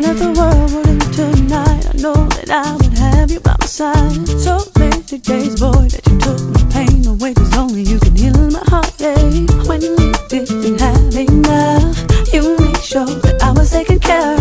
if the world would end tonight, I know that I would have you by my side. So many days, boy, that you took my pain away, 'cause only you can heal my heartache. When you didn't have enough, you made sure that I was taken care of.